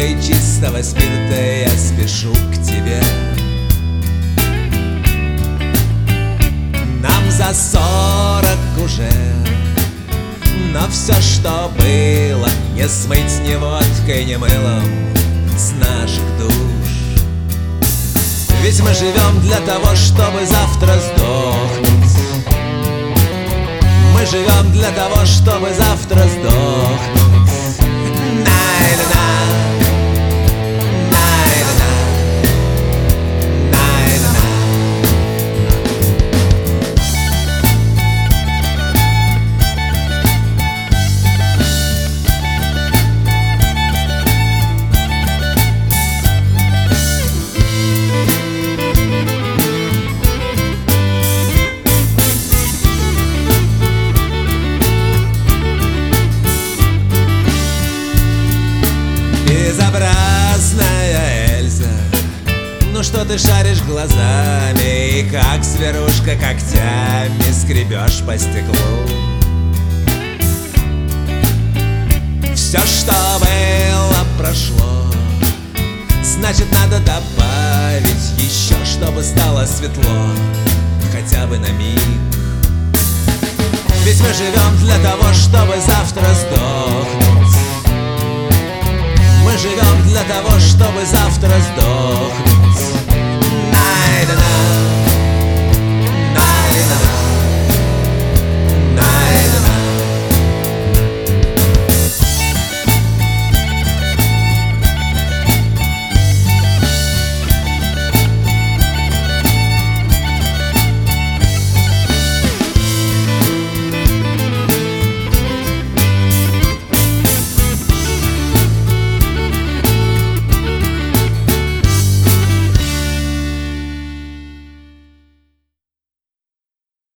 бутылкой чистого спирта я спешу к тебе. Нам за 40 уже, но все, что было, не смыть ни водкой, ни мылом с наших душ. Ведь мы живем для того, чтобы завтра сдохнуть. Мы живем для того, чтобы завтра сдохнуть. Най-на-на, най-на-на, най-на-на. Безобразная Эльза, ну что ты шаришь глазами и как зверушка когтями скребешь по стеклу? Все, что было, прошло, значит, надо добавить еще, чтобы стало светло, хотя бы на миг. Ведь мы живем для того, чтобы завтра